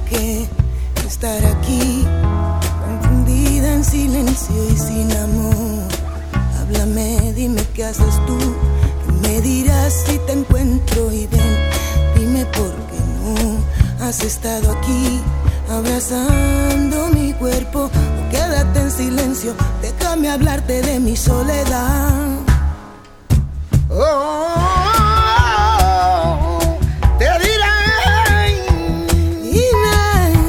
qué estar aquí, confundida en silencio y sin amor. Háblame, dime qué haces tú, que me dirás si te encuentro y ven, dime por qué no has estado aquí, abrazando mi cuerpo. O quédate en silencio, déjame hablarte de mi soledad.